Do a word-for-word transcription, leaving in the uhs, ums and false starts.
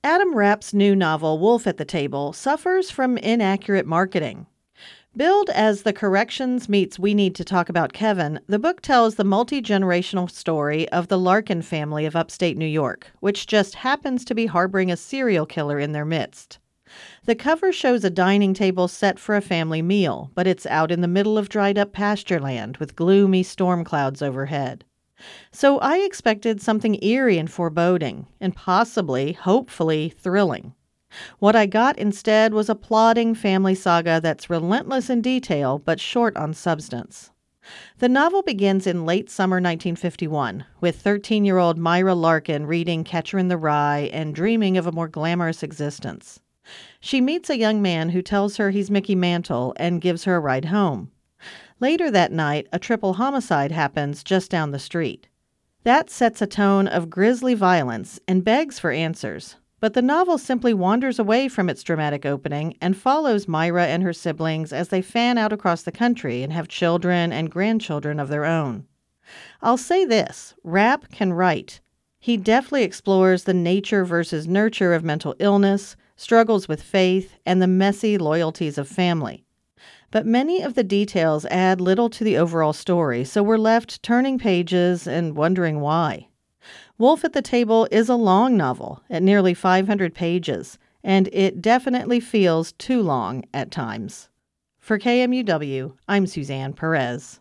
Adam Rapp's new novel, Wolf at the Table, suffers from inaccurate marketing. Billed as the Corrections meets We Need to Talk About Kevin, the book tells the multi-generational story of the Larkin family of upstate New York, which just happens to be harboring a serial killer in their midst. The cover shows a dining table set for a family meal, but it's out in the middle of dried-up pasture land with gloomy storm clouds overhead. So I expected something eerie and foreboding, and possibly, hopefully, thrilling. What I got instead was a plodding family saga that's relentless in detail but short on substance. The novel begins in late summer nineteen fifty-one, with thirteen-year-old Myra Larkin reading Catcher in the Rye and dreaming of a more glamorous existence. She meets a young man who tells her he's Mickey Mantle and gives her a ride home. Later that night, a triple homicide happens just down the street. That sets a tone of grisly violence and begs for answers. But the novel simply wanders away from its dramatic opening and follows Myra and her siblings as they fan out across the country and have children and grandchildren of their own. I'll say this, Rapp can write. He deftly explores the nature versus nurture of mental illness, struggles with faith, and the messy loyalties of family. But many of the details add little to the overall story, so we're left turning pages and wondering why. Wolf at the Table is a long novel at nearly five hundred pages, and it definitely feels too long at times. For K M U W, I'm Suzanne Perez.